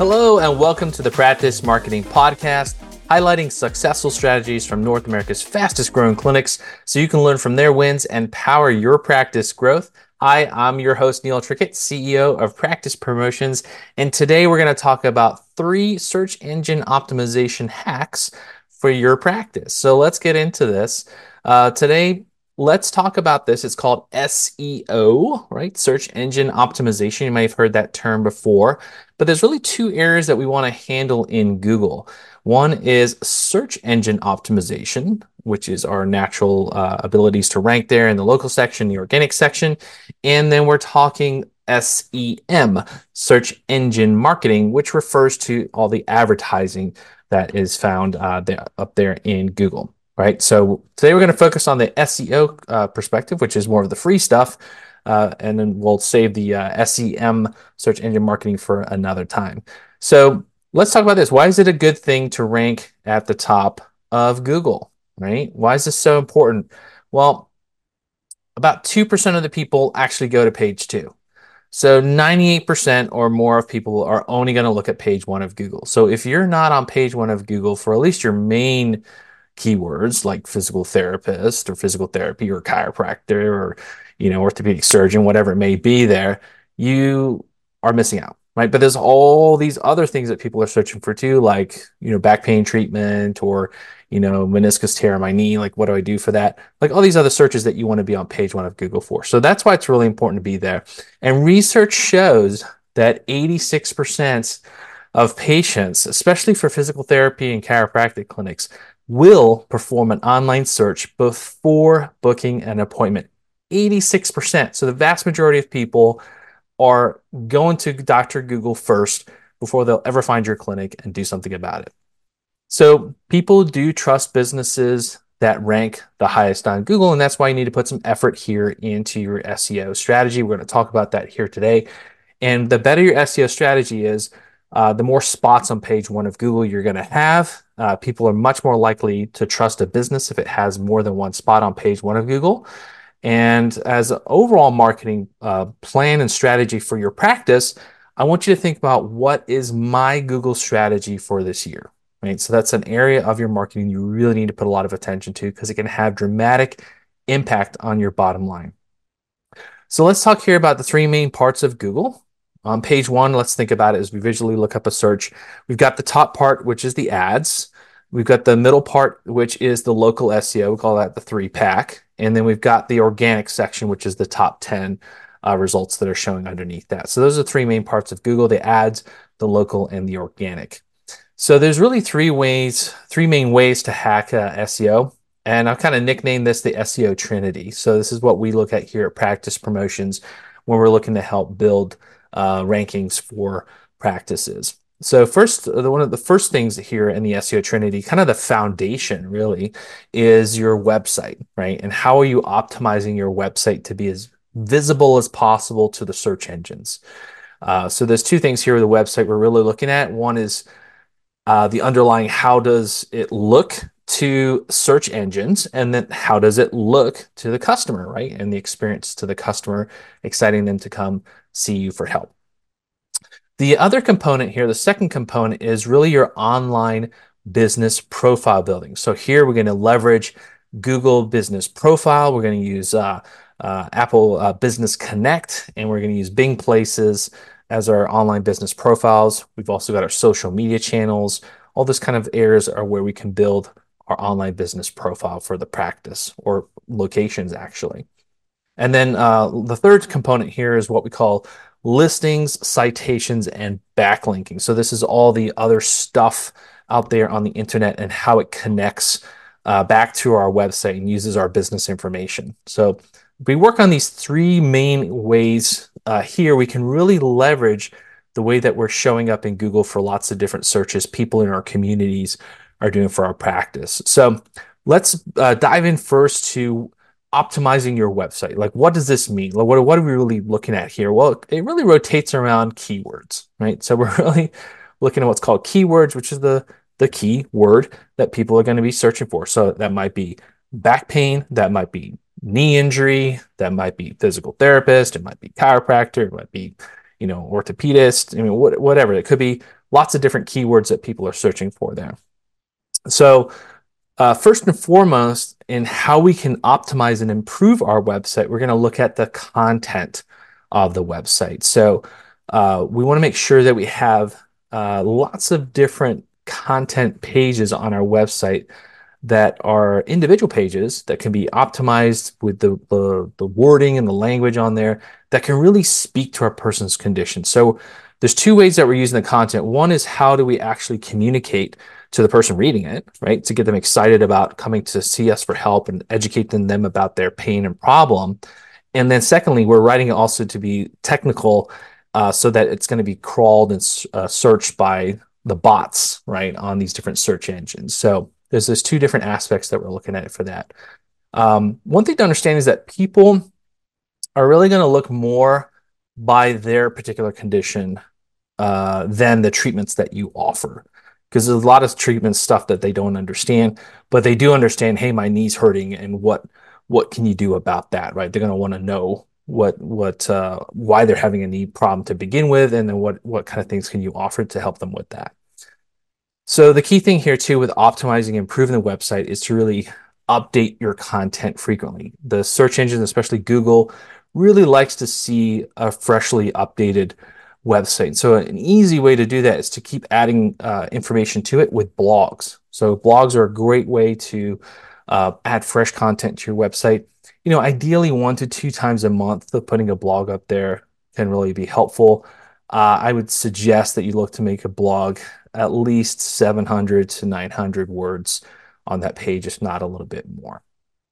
Hello, and welcome to the Practice Marketing Podcast, highlighting successful strategies from North America's fastest growing clinics so you can learn from their wins and power your practice growth. Hi, I'm your host, Neil Trickett, CEO of Practice Promotions, and today we're going to talk about 3 search engine optimization hacks for your practice. So let's get into this. Today, let's talk about this. It's called SEO, right? Search engine optimization. You may have heard that term before, but there's really 2 areas that we want to handle in Google. One is search engine optimization, which is our natural abilities to rank there in the local section, the organic section. And then we're talking SEM, search engine marketing, which refers to all the advertising that is found up there in Google. Right. So today we're going to focus on the SEO perspective, which is more of the free stuff. And then we'll save the SEM, search engine marketing, for another time. So let's talk about this. Why is it a good thing to rank at the top of Google? Right? Why is this so important? Well, about 2% of the people actually go to page 2. So 98% or more of people are only going to look at page 1 of Google. So if you're not on page 1 of Google for at least your main keywords like physical therapist or physical therapy or chiropractor or orthopedic surgeon, whatever it may be, there you are missing out, right? But there's all these other things that people are searching for too, like back pain treatment or meniscus tear in my knee, like what do I do for that, like all these other searches that you want to be on page 1 of Google for. So that's why it's really important to be there. And research shows that 86% of patients, especially for physical therapy and chiropractic clinics, will perform an online search before booking an appointment. 86%. So the vast majority of people are going to Dr. Google first before they'll ever find your clinic and do something about it. So people do trust businesses that rank the highest on Google, and that's why you need to put some effort here into your SEO strategy. We're going to talk about that here today. And the better your SEO strategy is, the more spots on page 1 of Google you're going to have. People are much more likely to trust a business if it has more than 1 spot on page 1 of Google. And as an overall marketing plan and strategy for your practice, I want you to think about, what is my Google strategy for this year? Right? So that's an area of your marketing you really need to put a lot of attention to, because it can have dramatic impact on your bottom line. So let's talk here about the 3 main parts of Google. On page 1, let's think about it as we visually look up a search. We've got the top part, which is the ads. We've got the middle part, which is the local SEO. We call that the 3-pack. And then we've got the organic section, which is the top 10 results that are showing underneath that. So those are the 3 main parts of Google: the ads, the local, and the organic. So there's really 3 main ways to hack SEO. And I've kind of nicknamed this the SEO Trinity. So this is what we look at here at Practice Promotions when we're looking to help build rankings for practices. So one of the first things here in the SEO Trinity, kind of the foundation really, is your website, right? And how are you optimizing your website to be as visible as possible to the search engines? So there's 2 things here with the website we're really looking at. One is the underlying, how does it look to search engines, and then how does it look to the customer, right? And the experience to the customer, exciting them to come see you for help. The other component here, the second component, is really your online business profile building. So here we're going to leverage Google Business Profile. We're going to use Apple Business Connect, and we're going to use Bing Places as our online business profiles. We've also got our social media channels. All this kind of areas are where we can build our online business profile for the practice, or locations actually. And then the third component here is what we call listings, citations, and backlinking. So this is all the other stuff out there on the internet and how it connects back to our website and uses our business information. So we work on these 3 main ways here. We can really leverage the way that we're showing up in Google for lots of different searches people in our communities are doing for our practice. So let's dive in first to optimizing your website. Like, what does this mean? Like, what are we really looking at here? Well, it really rotates around keywords, right? So we're really looking at what's called keywords, which is the key word that people are going to be searching for. So that might be back pain, that might be knee injury, that might be physical therapist, it might be chiropractor, it might be, orthopedist. I mean, whatever. It could be lots of different keywords that people are searching for there. So first and foremost, in how we can optimize and improve our website, we're going to look at the content of the website. So we want to make sure that we have lots of different content pages on our website that are individual pages that can be optimized with the wording and the language on there that can really speak to our person's condition. So there's two ways that we're using the content. One is how do we actually communicate to the person reading it, right? To get them excited about coming to see us for help and educating them about their pain and problem. And then secondly, we're writing it also to be technical so that it's going to be crawled and searched by the bots, right, on these different search engines. So there's those two different aspects that we're looking at for that. One thing to understand is that people are really going to look more by their particular condition than the treatments that you offer. Because there's a lot of treatment stuff that they don't understand, but they do understand, hey, my knee's hurting, and what can you do about that, right? They're going to want to know why they're having a knee problem to begin with, and then what kind of things can you offer to help them with that. So the key thing here too with optimizing and improving the website is to really update your content frequently. The search engine, especially Google, really likes to see a freshly updated website. So an easy way to do that is to keep adding information to it with blogs. So blogs are a great way to add fresh content to your website. Ideally 1 to 2 times a month of putting a blog up there can really be helpful. I would suggest that you look to make a blog at least 700 to 900 words on that page, if not a little bit more.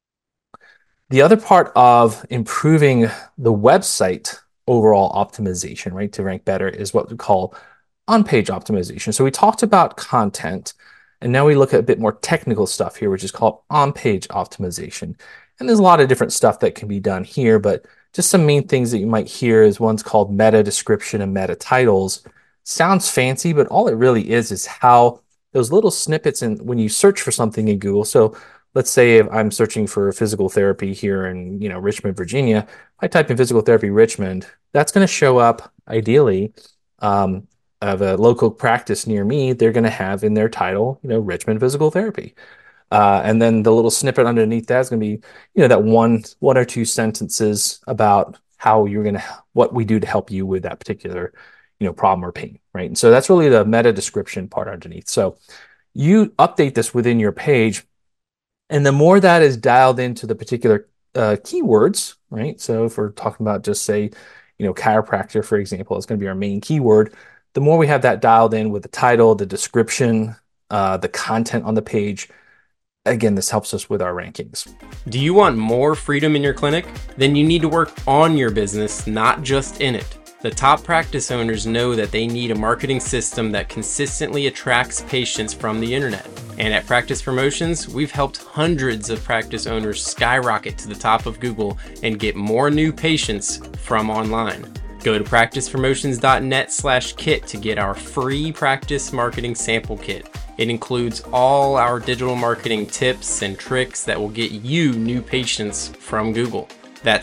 The other part of improving the website overall optimization, right, to rank better is what we call on-page optimization. So we talked about content, and now we look at a bit more technical stuff here, which is called on-page optimization. And there's a lot of different stuff that can be done here, but just some main things that you might hear is one's called meta description and meta titles. Sounds fancy, but all it really is how those little snippets in when you search for something in Google. So let's say if I'm searching for physical therapy here in Richmond, Virginia, I type in physical therapy Richmond, that's going to show up ideally of a local practice near me. They're going to have in their title, Richmond Physical Therapy. And then the little snippet underneath that is going to be, that one or two sentences about what we do to help you with that particular, problem or pain, right? And so that's really the meta description part underneath. So you update this within your page, and the more that is dialed into the particular keywords, right? So if we're talking about just say, chiropractor, for example, it's going to be our main keyword. The more we have that dialed in with the title, the description, the content on the page, again, this helps us with our rankings. Do you want more freedom in your clinic? Then you need to work on your business, not just in it. The top practice owners know that they need a marketing system that consistently attracts patients from the internet. And at Practice Promotions, we've helped hundreds of practice owners skyrocket to the top of Google and get more new patients from online. Go to practicepromotions.net/kit to get our free practice marketing sample kit. It includes all our digital marketing tips and tricks that will get you new patients from Google. That's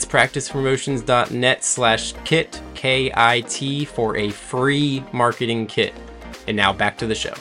practicepromotions.net/kit, KIT, for a free marketing kit. And now back to the show.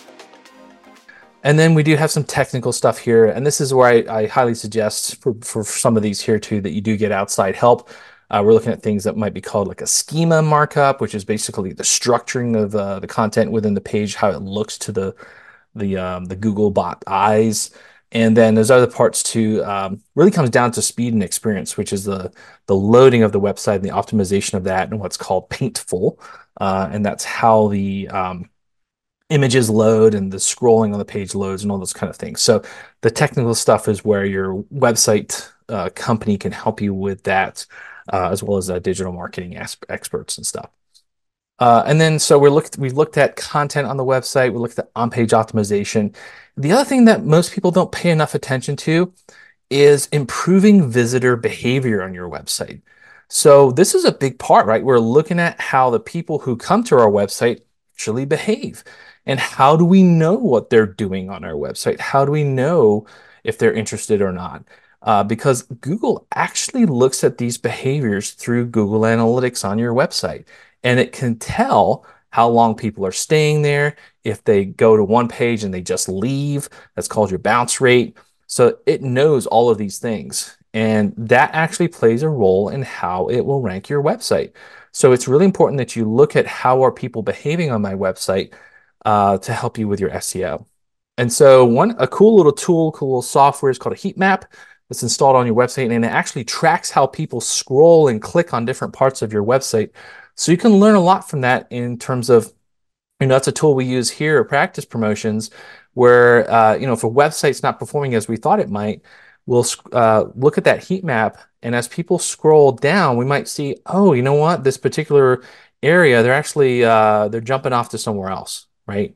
And then we do have some technical stuff here. And this is where I highly suggest for some of these here too, that you do get outside help. We're looking at things that might be called like a schema markup, which is basically the structuring of the content within the page, how it looks to the Google bot eyes. And then there's other parts too, really comes down to speed and experience, which is the loading of the website and the optimization of that and what's called Paintful. And that's how the images load and the scrolling on the page loads and all those kind of things. So the technical stuff is where your website company can help you with that, as well as digital marketing experts and stuff. And then so we looked at content on the website. We looked at on-page optimization. The other thing that most people don't pay enough attention to is improving visitor behavior on your website. So this is a big part, right? We're looking at how the people who come to our website actually behave. And how do we know what they're doing on our website? How do we know if they're interested or not? Because Google actually looks at these behaviors through Google Analytics on your website, and it can tell how long people are staying there. If they go to one page and they just leave, that's called your bounce rate. So it knows all of these things. And that actually plays a role in how it will rank your website. So it's really important that you look at how are people behaving on my website to help you with your SEO. And so a cool little tool, cool little software is called a heat map that's installed on your website, and it actually tracks how people scroll and click on different parts of your website. So you can learn a lot from that in terms of, that's a tool we use here at Practice Promotions, where, if a website's not performing as we thought it might, we'll look at that heat map. And as people scroll down, we might see, oh, you know what, this particular area, they're jumping off to somewhere else, right?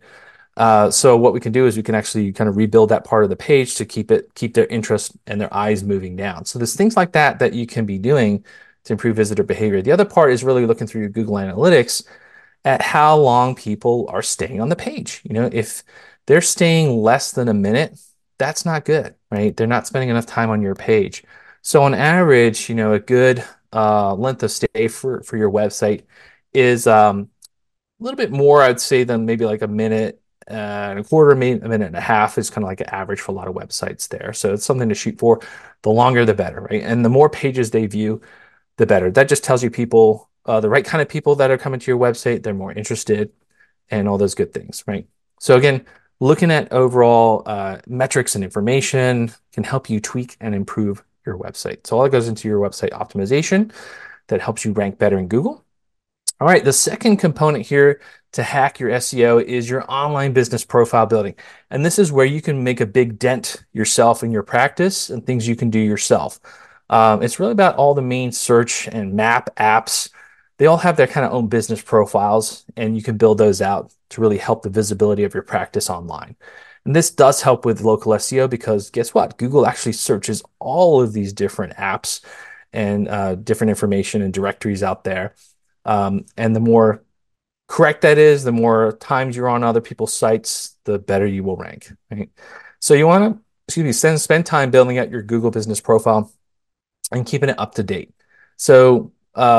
So what we can do is we can actually kind of rebuild that part of the page to keep their interest and their eyes moving down. So there's things like that you can be doing to improve visitor behavior. The other part is really looking through your Google Analytics at how long people are staying on the page. If they're staying less than a minute, that's not good, right? They're not spending enough time on your page. So on average, a good length of stay for your website is a little bit more, I'd say, than maybe like a minute and a quarter, maybe a minute and a half is kind of like an average for a lot of websites there. So it's something to shoot for. The longer, the better, right? And the more pages they view, the better. That just tells you people, the right kind of people that are coming to your website, they're more interested and all those good things, right? So again, looking at overall metrics and information can help you tweak and improve your website. So all that goes into your website optimization that helps you rank better in Google. All right, the second component here to hack your SEO is your online business profile building. And this is where you can make a big dent yourself in your practice and things you can do yourself. It's really about all the main search and map apps. They all have their kind of own business profiles, and you can build those out to really help the visibility of your practice online. And this does help with local SEO because guess what? Google actually searches all of these different apps and different information and directories out there. And the more correct that is, the more times you're on other people's sites, the better you will rank, right? So you want to, spend time building out your Google business profile and keeping it up to date. So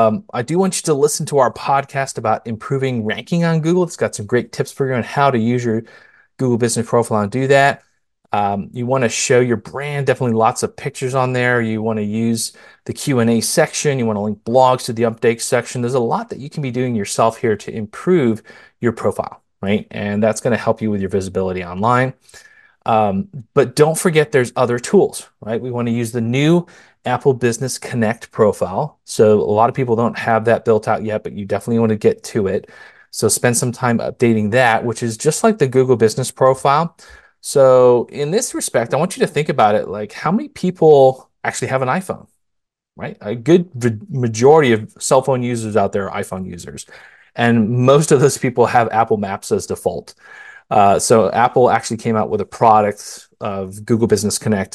I do want you to listen to our podcast about improving ranking on Google. It's got some great tips for you on how to use your Google business profile and do that. You want to show your brand, definitely lots of pictures on there. You want to use the Q&A section. You want to link blogs to the update section. There's a lot that you can be doing yourself here to improve your profile, right? And that's going to help you with your visibility online. But don't forget there's other tools, right? We want to use the new Apple Business Connect profile. So a lot of people don't have that built out yet, but you definitely want to get to it. So spend some time updating that, which is just like the Google Business Profile. So in this respect, I want you to think about it like how many people actually have an iPhone, right? A good majority of cell phone users out there are iPhone users. And most of those people have Apple Maps as default. So Apple actually came out with a product of Google Business Connect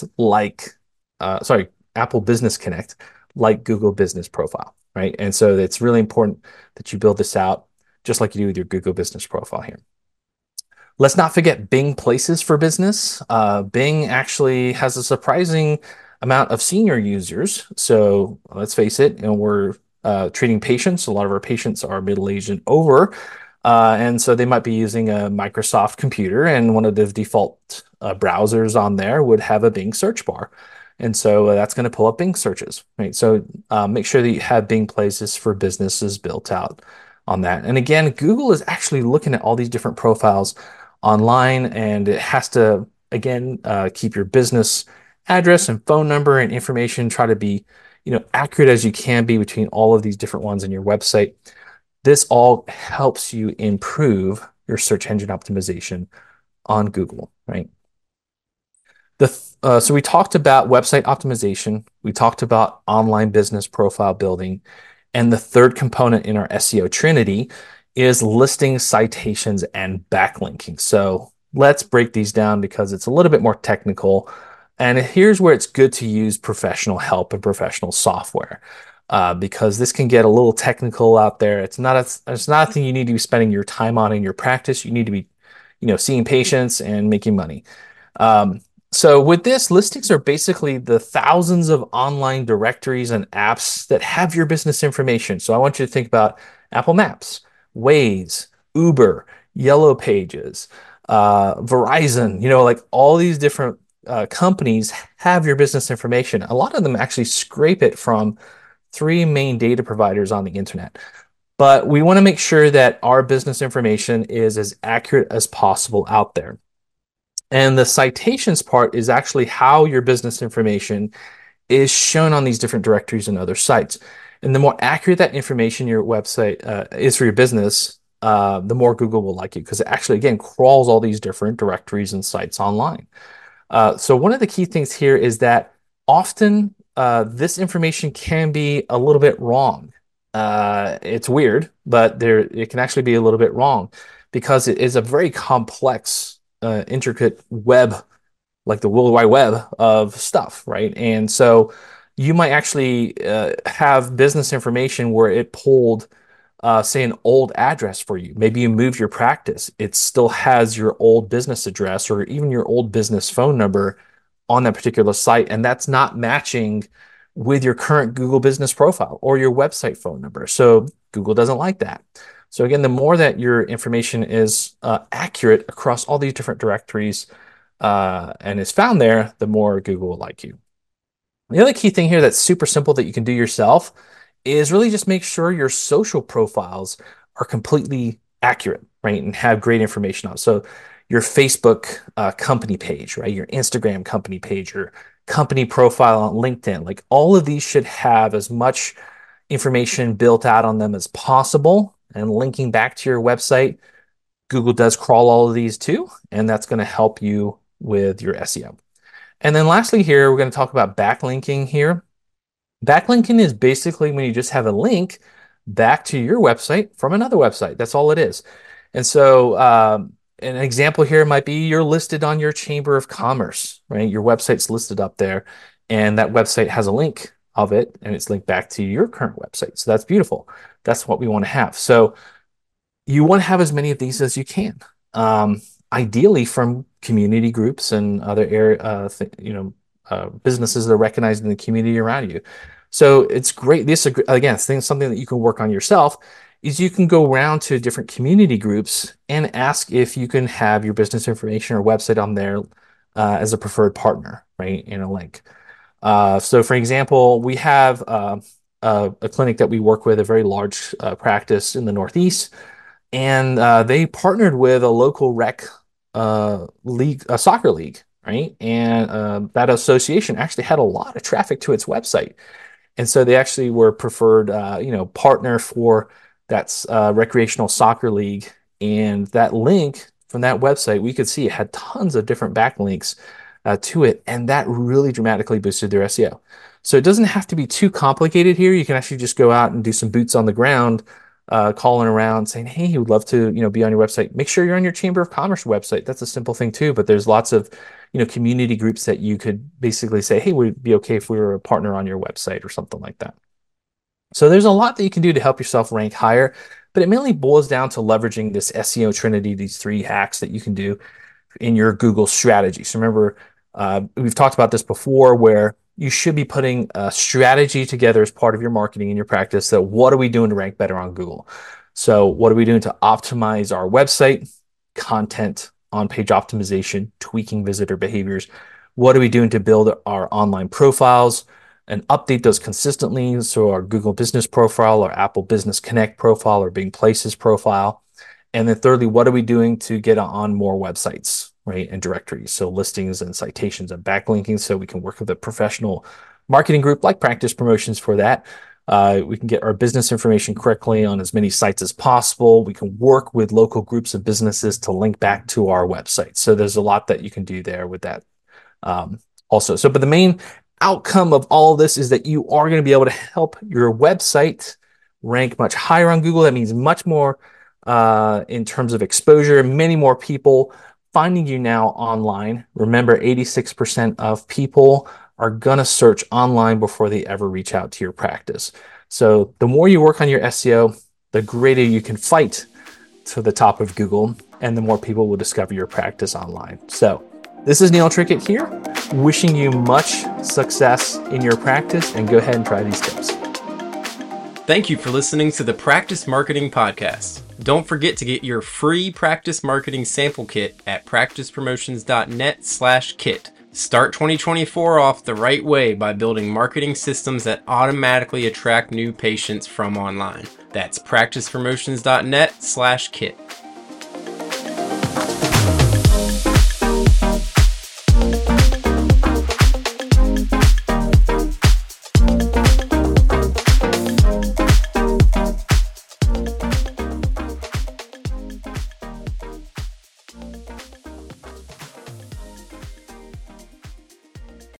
Apple Business Connect like Google Business Profile, right? And so it's really important that you build this out just like you do with your Google Business Profile here. Let's not forget Bing Places for Business. Bing actually has a surprising amount of senior users. So let's face it, we're treating patients. A lot of our patients are middle-aged and over. And so they might be using a Microsoft computer, and one of the default browsers on there would have a Bing search bar. And so that's going to pull up Bing searches, right? So make sure that you have Bing Places for Businesses built out on that. And again, Google is actually looking at all these different profiles online, and it has to, again, keep your business address and phone number and information, try to be, accurate as you can be between all of these different ones in your website. This all helps you improve your search engine optimization on Google, right? So we talked about website optimization. We talked about online business profile building. And the third component in our SEO Trinity is listing citations and backlinking. So let's break these down because it's a little bit more technical. And here's where it's good to use professional help and professional software. Because this can get a little technical out there. It's not a thing you need to be spending your time on in your practice. You need to be, seeing patients and making money. So with this, listings are basically the thousands of online directories and apps that have your business information. So I want you to think about Apple Maps, Waze, Uber, Yellow Pages, Verizon, like all these different companies have your business information. A lot of them actually scrape it from three main data providers on the internet. But we want to make sure that our business information is as accurate as possible out there. And the citations part is actually how your business information is shown on these different directories and other sites. And the more accurate that information your website is for your business, the more Google will like you, because it actually, again, crawls all these different directories and sites online. So one of the key things here is that often this information can be a little bit wrong. It's weird, but it can actually be a little bit wrong because it is a very complex, intricate web, like the World Wide Web of stuff, right? And so you might actually have business information where it pulled, say, an old address for you. Maybe you moved your practice. It still has your old business address or even your old business phone number on that particular site, and that's not matching with your current Google business profile or your website phone number. So Google doesn't like that. So again, the more that your information is accurate across all these different directories and is found there, the more Google will like you. The other key thing here that's super simple that you can do yourself is really just make sure your social profiles are completely accurate, right? And have great information on. So your Facebook company page, right? Your Instagram company page, your company profile on LinkedIn, like all of these should have as much information built out on them as possible and linking back to your website. Google does crawl all of these too, and that's going to help you with your SEO. And then lastly here, we're going to talk about backlinking here. Backlinking is basically when you just have a link back to your website from another website. That's all it is. And so an example here might be you're listed on your Chamber of Commerce, right? Your website's listed up there, and that website has a link of it, and it's linked back to your current website. So that's beautiful. That's what we want to have. So you want to have as many of these as you can. Ideally from community groups and other area, businesses that are recognized in the community around you. So it's great. This, again, something that you can work on yourself is you can go around to different community groups and ask if you can have your business information or website on there as a preferred partner, right, in a link. So for example, we have a clinic that we work with, a very large practice in the Northeast, and they partnered with a local rec league, a soccer league, right? And that association actually had a lot of traffic to its website, and so they actually were preferred, partner for that recreational soccer league. And that link from that website, we could see it had tons of different backlinks to it, and that really dramatically boosted their SEO. So it doesn't have to be too complicated here. You can actually just go out and do some boots on the ground, calling around saying, hey, we'd love to, be on your website. Make sure you're on your Chamber of Commerce website. That's a simple thing too, but there's lots of, community groups that you could basically say, hey, would it be okay if we were a partner on your website or something like that. So there's a lot that you can do to help yourself rank higher, but it mainly boils down to leveraging this SEO Trinity, these 3 hacks that you can do in your Google strategy. So remember, we've talked about this before, where you should be putting a strategy together as part of your marketing in your practice. So what are we doing to rank better on Google? So what are we doing to optimize our website, content, on-page optimization, tweaking visitor behaviors? What are we doing to build our online profiles and update those consistently? So our Google Business Profile, our Apple Business Connect profile, or Bing Places profile. And then thirdly, what are we doing to get on more websites, right, and directories? So listings and citations and backlinking, so we can work with a professional marketing group like Practice Promotions for that. We can get our business information correctly on as many sites as possible. We can work with local groups of businesses to link back to our website. So there's a lot that you can do there with that also. So, but the main outcome of all of this is that you are going to be able to help your website rank much higher on Google. That means much more in terms of exposure, many more people finding you now online. Remember, 86% of people are going to search online before they ever reach out to your practice. So the more you work on your SEO, the greater you can fight to the top of Google, and the more people will discover your practice online. So this is Neil Trickett here, wishing you much success in your practice, and go ahead and try these tips. Thank you for listening to the Practice Marketing Podcast. Don't forget to get your free practice marketing sample kit at practicepromotions.net/kit. Start 2024 off the right way by building marketing systems that automatically attract new patients from online. That's practicepromotions.net/kit.